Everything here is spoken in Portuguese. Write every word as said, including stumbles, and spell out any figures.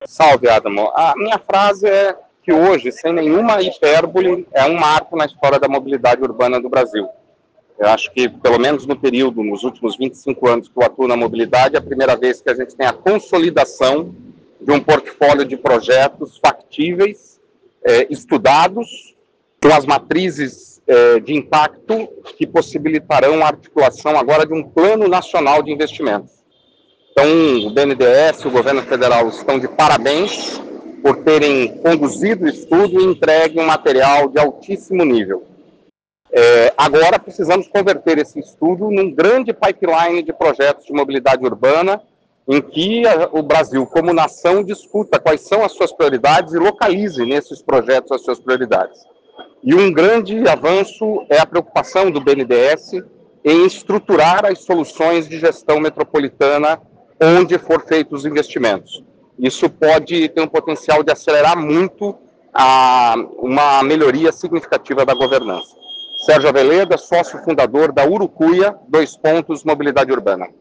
Salve, Adamo. A minha frase é que hoje, sem nenhuma hipérbole, é um marco na história da mobilidade urbana do Brasil. Eu acho que, pelo menos no período, nos últimos vinte e cinco anos que eu atuo na mobilidade, é a primeira vez que a gente tem a consolidação de um portfólio de projetos factíveis, eh, estudados, com as matrizes eh, de impacto que possibilitarão a articulação agora de um plano nacional de investimentos. Então, o B N D E S e o governo federal estão de parabéns por terem conduzido o estudo e entregue um material de altíssimo nível. É, agora precisamos converter esse estudo num grande pipeline de projetos de mobilidade urbana, em que a, o Brasil, como nação, discuta quais são as suas prioridades e localize nesses projetos as suas prioridades. E um grande avanço é a preocupação do B N D E S em estruturar as soluções de gestão metropolitana onde for feitos os investimentos. Isso pode ter um potencial de acelerar muito a, uma melhoria significativa da governança. Sérgio Aveleda, sócio fundador da Urucuia, dois pontos, Mobilidade Urbana.